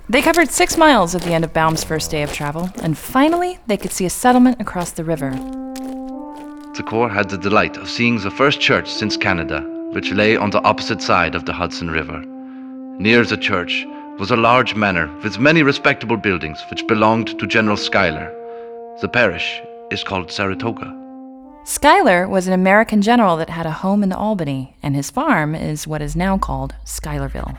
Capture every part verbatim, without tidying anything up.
They covered six miles at the end of Baum's first day of travel, and finally they could see a settlement across the river. The Corps had the delight of seeing the first church since Canada, which lay on the opposite side of the Hudson River. Near the church was a large manor with many respectable buildings which belonged to General Schuyler. The parish is called Saratoga. Schuyler was an American general that had a home in Albany, and his farm is what is now called Schuylerville.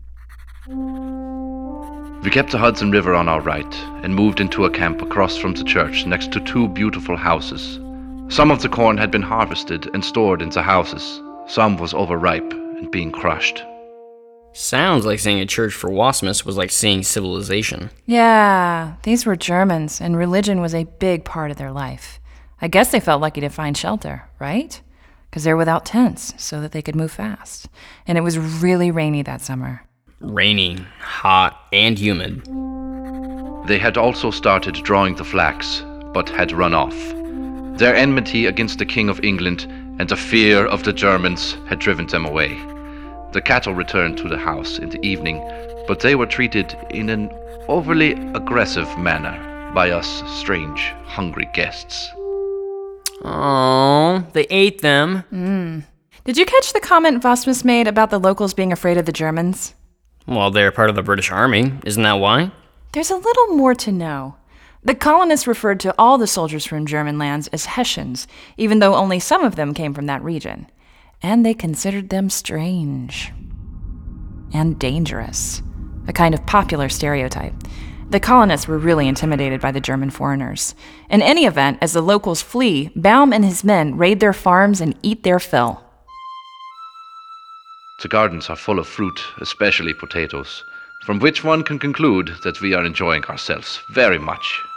We kept the Hudson River on our right and moved into a camp across from the church next to two beautiful houses. Some of the corn had been harvested and stored in the houses. Some was overripe and being crushed. Sounds like seeing a church for Wassmus was like seeing civilization. Yeah, these were Germans, and religion was a big part of their life. I guess they felt lucky to find shelter, right? Because they're without tents, so that they could move fast. And it was really rainy that summer. Rainy, hot, and humid. They had also started drawing the flax, but had run off. Their enmity against the King of England and the fear of the Germans had driven them away. The cattle returned to the house in the evening, but they were treated in an overly aggressive manner by us strange, hungry guests. Oh, they ate them. Mm. Did you catch the comment Wassmus made about the locals being afraid of the Germans? Well, they're part of the British Army. Isn't that why? There's a little more to know. The colonists referred to all the soldiers from German lands as Hessians, even though only some of them came from that region. And they considered them strange. And dangerous. A kind of popular stereotype. The colonists were really intimidated by the German foreigners. In any event, as the locals flee, Baum and his men raid their farms and eat their fill. The gardens are full of fruit, especially potatoes, from which one can conclude that we are enjoying ourselves very much.